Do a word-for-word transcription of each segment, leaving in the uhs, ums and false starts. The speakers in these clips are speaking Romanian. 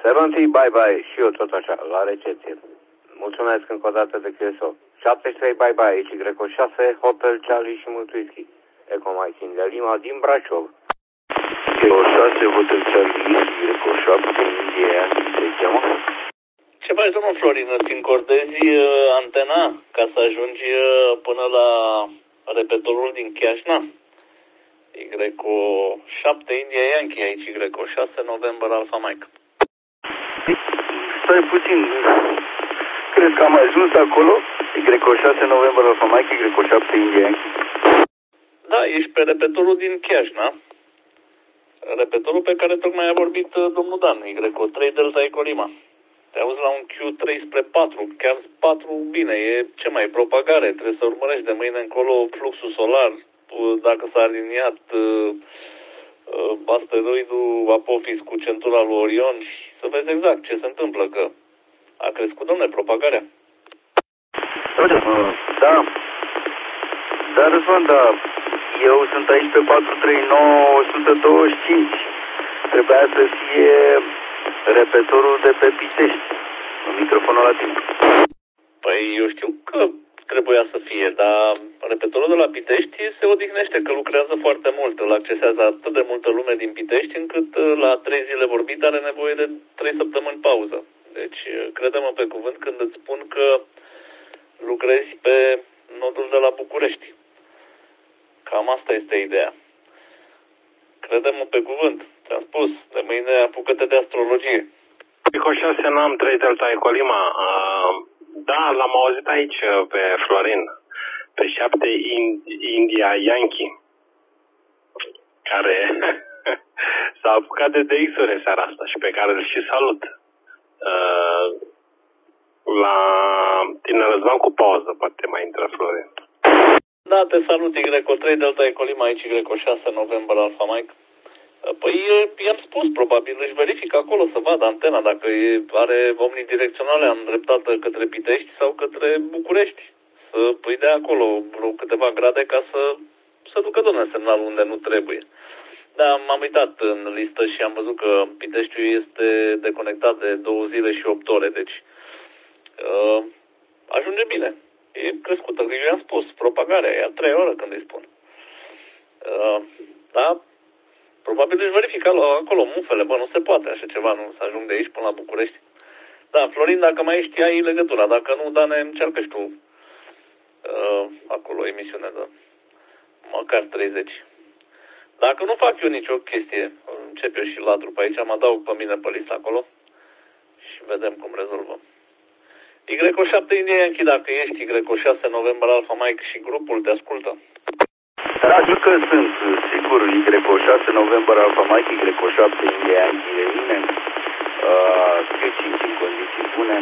Seventy, bye bye. Și eu tot așa, la recepție. Mulțumesc încă o dată de Q S O. șaptezeci și trei, bye bye. Y O șase, Hotel Charlie și mult whisky. Eco Mike India Lima din Brașov. Y O șase, Hotel Charlie, Y O șapte, India, se cheamă. Ce faci, domnul Florin? Îți încordezi uh, antena ca să ajungi uh, până la repetorul din Chiajna? Y O șapte, India Yankee, aici Y O șase, November Alpha Mike. Stai puțin. Crezi că am ajuns acolo? Y O șase, November Alpha Mike, Y O șapte, India Yankee. Da, ești pe repetorul din Chiajna. Repetorul pe care tocmai a vorbit uh, domnul Dan, Y O trei, Delta Eco Lima. Te auzi la un Q trei spre patru, chiar patru bine, e ce mai, propagare, trebuie să urmărești de mâine încolo fluxul solar, dacă s-a aliniat uh, uh, asteroidul Apophis cu centura lui Orion și să vezi exact ce se întâmplă, că a crescut, dom'le, propagarea. Da, dar Răzvan, da, eu sunt aici pe patru trei nouă, o sută douăzeci și cinci, trebuia să fie repetorul de pe Pitești, un microfonul la timp. Păi eu știu că trebuia să fie, dar repetorul de la Pitești se odihnește, că lucrează foarte mult, îl accesează atât de multă lume din Pitești, încât la trei zile vorbit are nevoie de trei săptămâni pauză. Deci crede-mă pe cuvânt când îți spun că lucrezi pe nodul de la București. Cam asta este ideea. Crede-mă pe cuvânt. Ți-am spus, de mâine apucă-te de astrologie. Y O șase, n-am trei Delta Eco Lima. Uh, da, l-am auzit aici pe Florin. Pe șapte India Yankee. Care s-a apucat de D X-uri în seara asta și pe care îl și salut. Uh, la tine Răzvan cu pauză, poate mai intră Florin. Da, te salut, Y O trei Delta Eco Lima, aici Y O șase, November Alpha Mike. Păi i-am spus, probabil își verifică acolo să vadă antena dacă e, are omnidirecționale îndreptată către Pitești sau către București. Să îi dea acolo vreo câteva grade ca să, să ducă, doamne, semnalul unde nu trebuie. Da, m-am uitat în listă și am văzut că Piteștiul este deconectat de două zile și opt ore, deci uh, ajunge bine. E crescută, că eu i-am spus, propagarea e a trei oră când îi spun. Uh, da, probabil își verifică acolo mufele, bă, nu se poate așa ceva, nu să ajung de aici până la București. Da, Florin, dacă mai ești, ai legătura, dacă nu, Dane, încearcă și tu uh, acolo emisiunea de măcar treizeci. Dacă nu fac eu nicio chestie, încep eu și ladru pe aici, mă adaug pe mine pe listă acolo și vedem cum rezolvăm. Y O șapte India Yankee, dacă ești Y O șase November Alpha Mike și grupul te ascultă. Adică că sunt, sigur, Y O șase November Alpha Mike, Y O șapte India Yankee de mine, uh, Q cinci în condiții bune.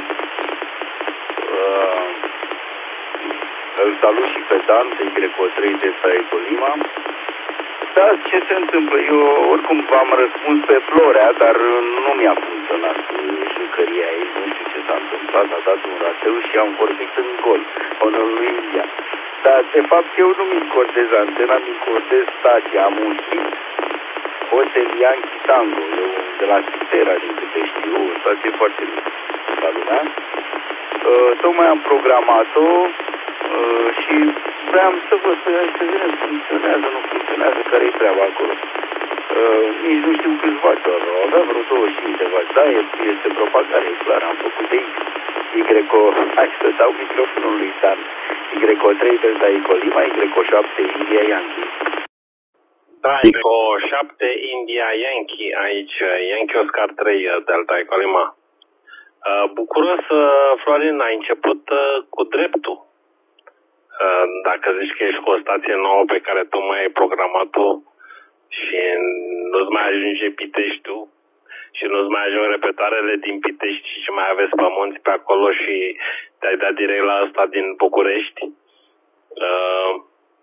Uh, îl salut și pe Dan, de Y O trei Delta Eco Lima. Da, ce se întâmplă? Eu oricum v-am răspuns pe Florea, dar nu mi-a funcționat jucăria aici, nu știu ce s-a întâmplat, a dat un rateu și am vorbit în gol, până lui India. Dar de fapt eu nu mi încordez antena, mi încordez stația, am un hit, Hotel Yankee Tango, eu de la Sitera, din câte știu, o stație foarte mică la lumea. Uh, tocmai am programat-o uh, și vreau să văd pe ea și să vedem, funcționează, nu funcționează, care-i treaba acolo. Uh, nici nu știu câți vaci au avea vreo douăzeci și cinci de vaci. Da, este propagare, e clar, am făcut de X. Y O, hai să dau microfonul lui Dan. Y O trei Delta Eco Lima, Y O șapte India Yankee. Da, Y O șapte India Yankee, aici Yankee Oscar trei Delta Eco Lima. Uh, bucuros, uh, Florin, ai început uh, cu dreptul. Uh, dacă zici că ești cu o stație nouă pe care tu mai ai programat-o și nu-ți mai ajunge Piteștiul și nu-ți mai ajung repetoarele din Pitești și mai aveți pămânți pe acolo și te-ai dat direct la asta din București, uh,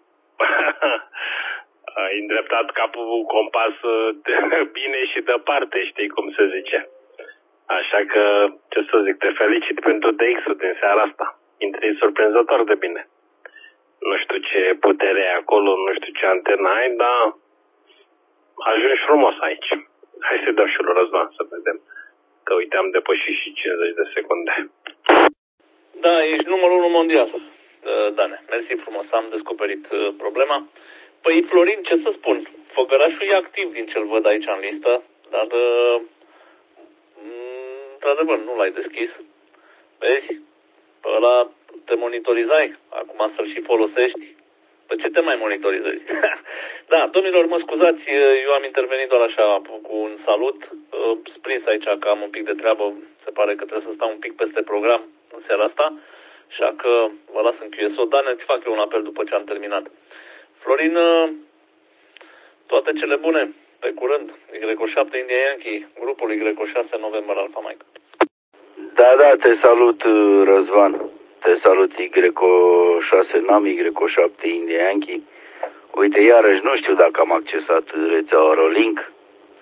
ai îndreptat capul compas de bine și departe, știi cum se zice. Așa că, ce să zic, te felicit pentru D X-ul din seara asta. Intri surprinzător de bine. Nu știu ce putere ai acolo, nu știu ce antenă ai, dar ajungi frumos aici. Hai să-i dau și lui Răzvan să vedem că uite am depășit și cincizeci de secunde. Da, ești numărul unu mondial. Dane, mersi frumos, am descoperit problema. Păi, Florin, ce să spun? Făgărașul e activ din ce-l văd aici în listă, dar într-adevăr nu l-ai deschis. Vezi? Pe ăla te monitorizai, acum să-l și folosești. Pe ce te mai monitorizezi? Da, domnilor, mă scuzați, eu am intervenit doar așa cu un salut. Sprins aici că am un pic de treabă, se pare că trebuie să stau un pic peste program în seara asta, așa că vă las în Q S O, dar ne fac eu un apel după ce am terminat. Florin, toate cele bune, pe curând, Y șapte India Yankee, grupul Y șase November Alpha Mike. Da, da, te salut, Răzvan. Te salut, Y șase N A M, Y șapte India Yankee. Uite, iarăși, nu știu dacă am accesat rețeaua Rolink.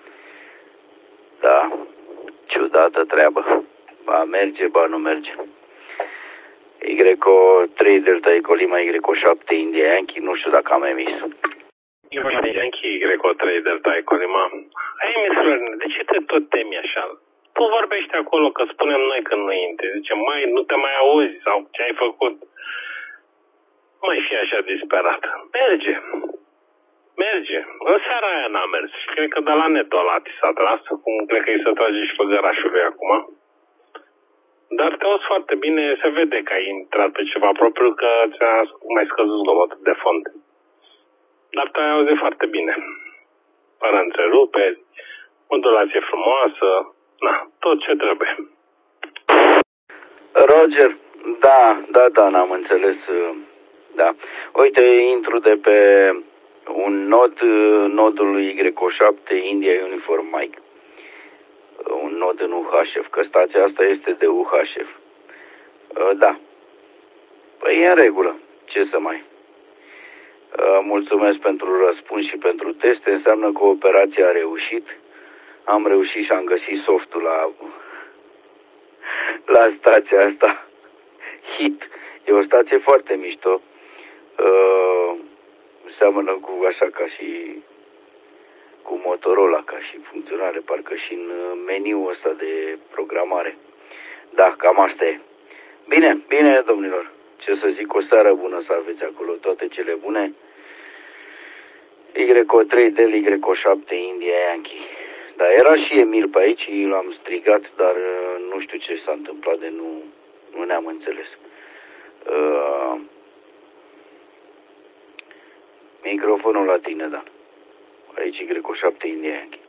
Da, ciudată treabă. Ba merge, ba nu merge. Y trei Delta Echo Lima, Y șapte India Yankee, nu știu dacă am emis. Y șapte Yankee, Y trei Delta Echo Lima. Ai emis, Florin, de ce te tot temi așa? Tu vorbești acolo că spunem noi când nu intri. Zice, mai, nu te mai auzi sau ce ai făcut? Mai fi așa disperat. Merge. Merge. În seara aia n-a mers. Și cred că de la netul ăla ți s-a tras. Cum cred că îi se trage și făgărașului acum. Dar te auzi foarte bine. Se vede că ai intrat pe ceva propriu, că ți-a mai scăzut zgomotul de fond. Dar te-ai auzit foarte bine. Fără întreruperi, modulație frumoasă. Na, tot ce trebuie. Roger, da, da, da, n-am înțeles, da. Uite, intru de pe un nod, nodul lui Y șapte India Uniform Mike. Un nod în U H F, că stația asta este de U H F. Da. Păi e în regulă, ce să mai. Mulțumesc pentru răspuns și pentru teste, înseamnă că operația a reușit. Am reușit și am găsit softul la, la stația asta. Hit. E o stație foarte mișto. Uh, seamănă cu așa ca și cu Motorola, ca și funcționare, parcă și în meniul ăsta de programare. Da, cam asta e. Bine, bine, domnilor. Ce să zic, o seară bună să aveți acolo, toate cele bune. Y trei Del Y șapte India Yankee. Da, era și Emil pe aici, l-am strigat, dar nu știu ce s-a întâmplat, de nu, nu ne-am înțeles. Uh, microfonul la tine, da. Aici Y șapte India Yankee.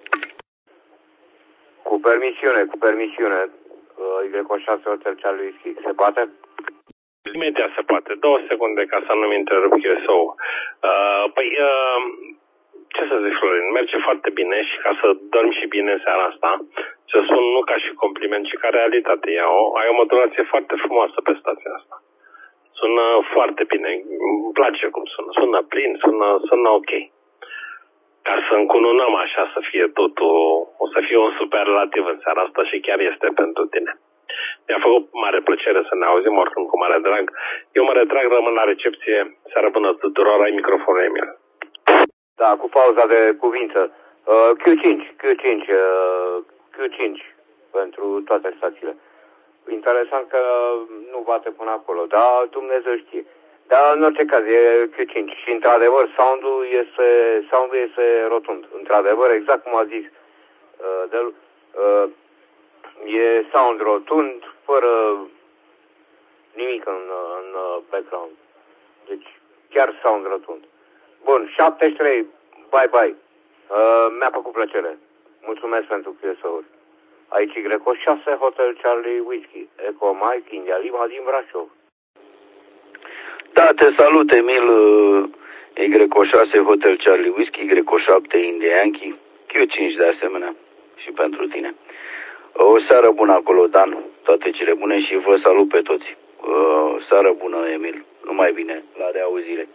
Cu permisiune, cu permisiune, uh, Y șase Hotel Charlie Whiskey, se poate? Imediat se poate, două secunde ca să nu-mi întrerup Q S O. Uh, păi, uh, ce să zic, Florin, merge foarte bine și ca să dormi și bine în seara asta, să spun nu ca și compliment, ci ca realitate. Ai o, ai o modulație foarte frumoasă pe stația asta. Sună foarte bine, îmi place cum sună, sună plin, sună, sună ok. Ca să încununăm așa, să fie totul, o să fie un superlativ în seara asta și chiar este pentru tine. Mi-a făcut mare plăcere să ne auzim oricum cu mare drag. Eu mă retrag, rămân la recepție. Seară bună tuturor, ai microfonul, Emil. Da, cu pauza de cuvință. Uh, Q cinci, Q cinci, uh, Q cinci pentru toate stațiile. Interesant că nu bate până acolo, dar Dumnezeu știe. Dar în orice caz e Q cinci și într-adevăr sound-ul este, sound-ul este rotund. Într-adevăr, exact cum a zis uh, de, uh, e sound rotund, fără nimic în, în background. Deci chiar sound rotund. Bun, șaptezeci și trei, bye-bye. Uh, mi-a făcut plăcere. Mulțumesc pentru Q S O-uri. Aici Y șase Hotel Charlie Whiskey, Echo Mike, India Lima din Brașov. Da, te salut, Emil. Y șase Hotel Charlie Whiskey, Y șapte India Yankee, Q cinci de asemenea și pentru tine. O seară bună acolo, Dan, toate cele bune și vă salut pe toți. O seară bună, Emil, numai bine, la reauzire.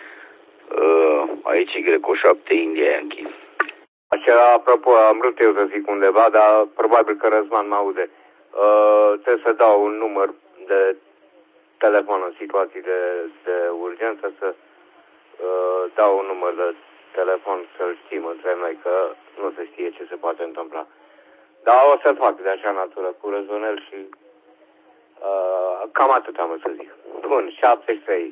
Aici Y șapte India Yankee. Așa, apropo, am vrut eu să zic undeva, dar probabil că Răzvan mă aude. Uh, trebuie să dau un număr de telefon în situații de, de urgență, să uh, dau un număr de telefon să-l știm între noi, că nu se știe ce se poate întâmpla. Dar o să fac de așa natură, cu răzvonel și uh, cam atât am să zic. Bun, șaptezeci și trei.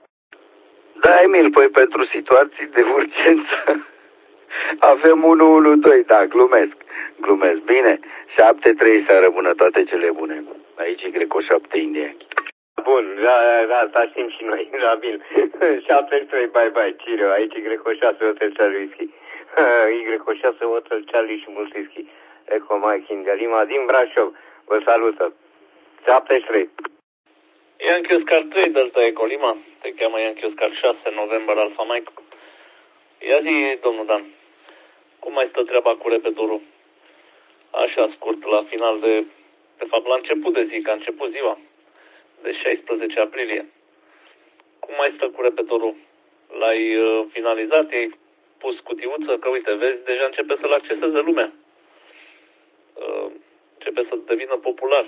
Da, Emil, păi pentru situații de urgență avem unu unu doi, da, glumesc, glumesc. Bine, șapte trei să rămână toate cele bune. Aici Greco șapte India. Bun, da, da, asta știm și noi, da, bine. șaptezeci și trei, bye, bye, Cirio, aici Greco șase, Hotel Charlie Whisky. Greco șase, Hotel Charlie și mult whisky. Eco Mike India Lima din Brașov, vă salută. șaptezeci și trei. Yankee Oscar trei, Delta Eco Lima, te cheamă Yankee Oscar șase, November Alpha Mike. Ia zi, domnul Dan, cum mai stă treaba cu repetorul? Așa scurt, la final de, de fapt la început de zi, că a început ziua, de șaisprezece aprilie. Cum mai stă cu repetorul? L-ai uh, finalizat, i-ai pus cutiuță, că uite, vezi, deja începe să-l acceseze lumea. Uh, începe să devină popular.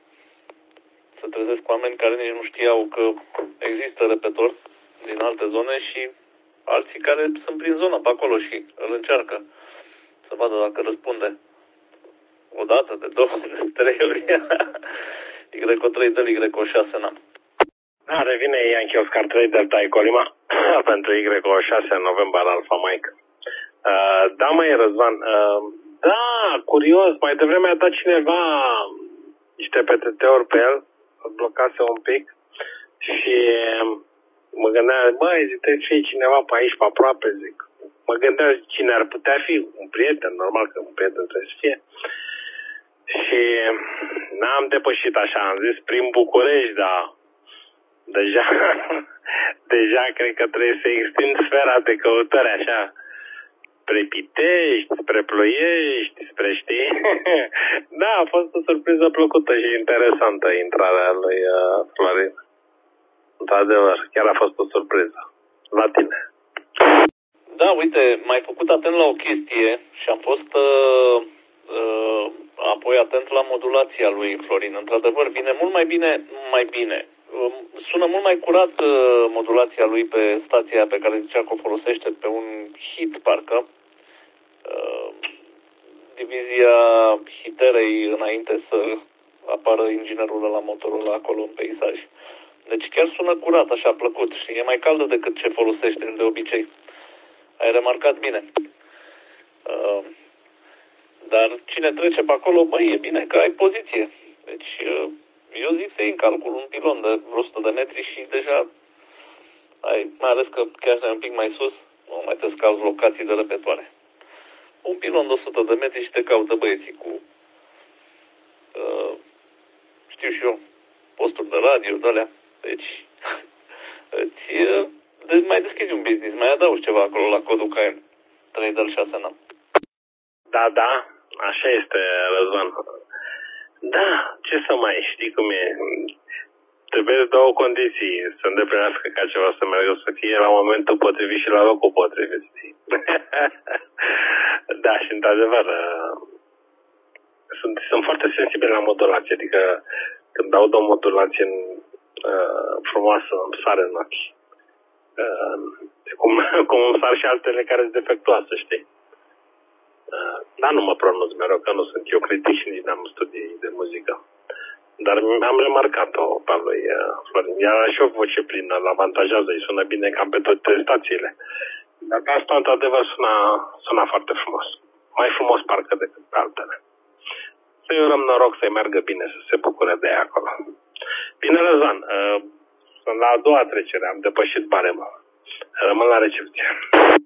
Se trezesc oameni care nici nu știau că există repetor din alte zone și alții care sunt prin zonă pe acolo și îl încearcă să vadă dacă răspunde. O dată, de două, de trei ori. Y trei de Y șase n-am. Da, revine Yankee Oscar trei Delta Eco Lima pentru Y șase November Alpha Mike. Uh, da, mai Răzvan, uh, da, curios, mai devreme a dat cineva niște P T T-uri pe el, blocase un pic și mă gândeam, băi, zic, trebuie să fie cineva pe aici, pe aproape, zic. Mă gândeam cine ar putea fi, un prieten, normal că un prieten trebuie să fie. Și n-am depășit așa, am zis prin București, dar deja, deja cred că trebuie să extind sfera de căutări așa, spre Pitești, spre Ploiești, spre știi. Da, a fost o surpriză plăcută și interesantă intrarea lui uh, Florin. Într-adevăr, chiar a fost o surpriză. La tine. Da, uite, m-ai făcut atent la o chestie și am fost uh, uh, apoi atent la modulația lui Florin. Într-adevăr, vine mult mai bine, mai bine. Uh, sună mult mai curat uh, modulația lui pe stația pe care zicea că o folosește pe un hit, parcă. Uh, divizia hiterei înainte să apară inginerul la motorul acolo în peisaj. Deci chiar sună curat, așa, plăcut și e mai caldă decât ce folosește de obicei. Ai remarcat bine. Uh, dar cine trece pe acolo, băi, e bine că ai poziție. Deci uh, eu zic să iei în calcul un pilon de vreo o sută de metri și deja ai, mai ales că chiar un pic mai sus, nu mai te cauți locații de repetoare. Un pilon de o sută de metri și te caută băieții cu, uh, știu și eu, posturi de radio, de alea. Deci, îți, uh, de, mai deschizi un business, mai adaugi ceva acolo la codul K M trei D șase N. Da, da, așa este, Răzvan. Da, ce să mai știi cum e? Trebuie două condiții să îndeplinească ca ceva să meargă, să fie la momentul potrivit și la locul potrivit. Da, și într-adevăr sunt, sunt foarte sensibil la modulație, adică când aud o modulație uh, frumoasă îmi sare în ochi. Uh, cum, cum îmi sar și altele care sunt defectuoase, știi? Uh, dar nu mă pronunț mereu, că nu sunt eu critic și nici n-am studii de muzică. Dar am remarcat-o pe lui Florin. Iar și o voce plină, îl avantajează, îi sună bine cam pe toate stațiile. Dar pe asta, într-adevăr, suna, suna foarte frumos. Mai frumos, parcă, decât pe altele. Să-i urăm noroc să-i meargă bine, să se bucure de ea acolo. Bine, Răzvan, sunt la a doua trecere, am depășit baremul. Rămân la recepție.